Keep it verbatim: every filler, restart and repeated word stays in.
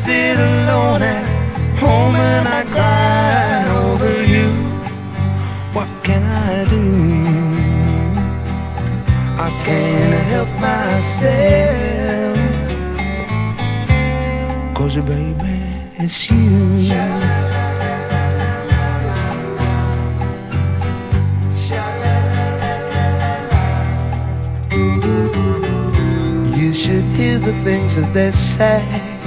sit alone at home and I cry over you. What can I do? I can't help myself, 'cause baby, it's you. You should hear the things that they say